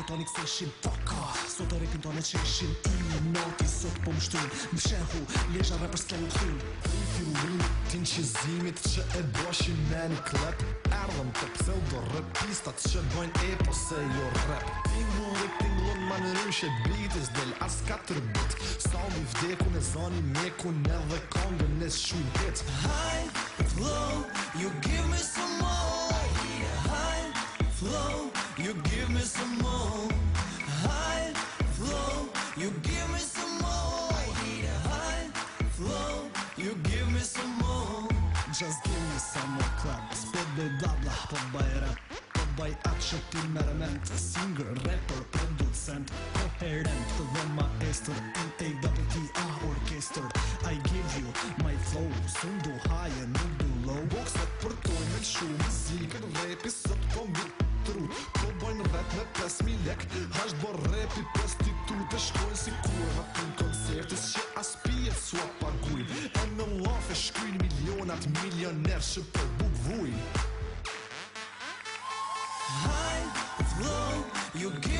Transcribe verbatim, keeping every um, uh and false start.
toni këse shim Faka, sot e repin tone që ishin I noti sot po më shtyn Më shehu, lesha rapper s'ka u këthyn I fillim tin qizimit që e boshin me një klep Erdhëm të pseudo rapistat që bojnë e po se jo rap Tingull dhe tingullon ma në ryshe bitis del as katër bit Salmi vdekun e zoni mekun edhe kongën e shumit High flow, you give me some more High flow, you give me some more High flow, you give me some more High flow, you give me some more Just give me some more club Spot be blabla, po baj rap Po baj atë që ti merement Singer, rapper, producent Coherent dhe maestër N A W T A orchester I give you my flow Sundu haje, nuk du low Boxet për toj me lëshu Muzikën rapi sot po mbi trut Po bojnë rap me pes mi lek Hasht bo rapi prostitute Shkojnë si kurva t'in koncertis Që as pijet sua paguj E në lafe shkryn milionat Milioner që për buk vuj High flow, you give